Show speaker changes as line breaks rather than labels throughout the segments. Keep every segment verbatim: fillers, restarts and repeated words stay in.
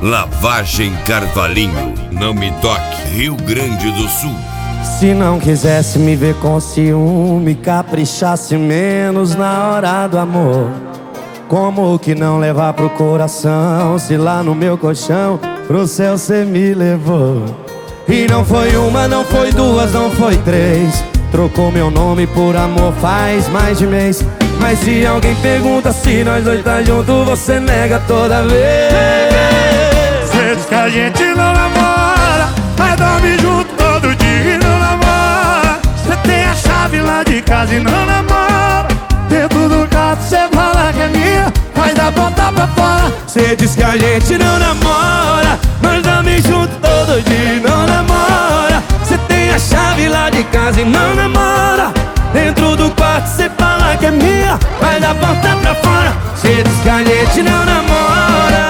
Lavagem Carvalhinho, não me toque, Rio Grande do Sul.
Se não quisesse me ver com ciúme, caprichasse menos na hora do amor. Como que não levar pro coração, se lá no meu colchão pro céu cê me levou? E não foi uma, não foi duas, não foi três. Trocou meu nome por amor faz mais de mês. Mas se alguém pergunta se nós dois tá junto, você nega toda vez.
Cê diz que a gente não namora, mas dorme junto todo dia e não namora. Cê tem a chave lá de casa e não namora. Dentro do quarto cê fala que é minha, mas dá ponta pra fora.
Cê diz que a gente não namora, mas dorme junto todo dia e não namora. Cê tem a chave lá de casa e não namora. Dentro do quarto cê fala que é minha, mas dá porta pra fora. Cê diz que a gente não namora.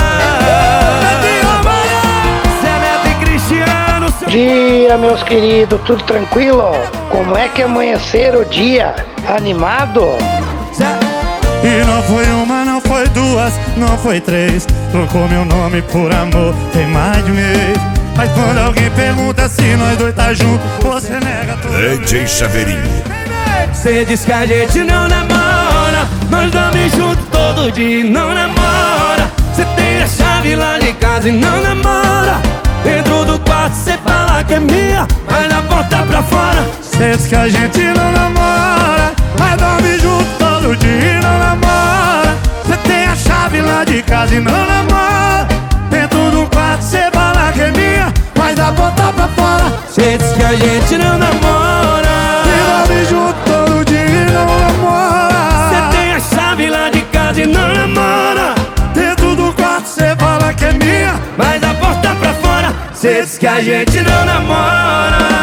Cê é Neto e Cristiano.
Bom dia, meus queridos, tudo tranquilo? Como é que amanheceram o dia? Animado?
E não foi uma, não foi duas, não foi três. Trocou meu nome por amor, tem mais de um mês. Mas quando alguém pergunta se nós dois tá junto, você nega tudo.
D J Chaveirinho.
Cê diz que a gente não namora, nós dorme junto todo dia e não namora. Cê tem a chave lá de casa e não namora. Dentro do quarto cê fala que é minha, mas na porta pra fora.
Cê diz que a gente não namora, mas dorme junto todo dia e não namora. Cê tem a chave lá de casa e não namora. Dentro do quarto cê fala que é minha, mas na porta pra fora.
Cê diz que a gente não namora,
e dorme junto todo dia e não namora.
cê tem a chave lá de casa e não namora.
Dentro do quarto cê fala que é minha,
mas a porta pra fora. Cê diz que a gente não namora.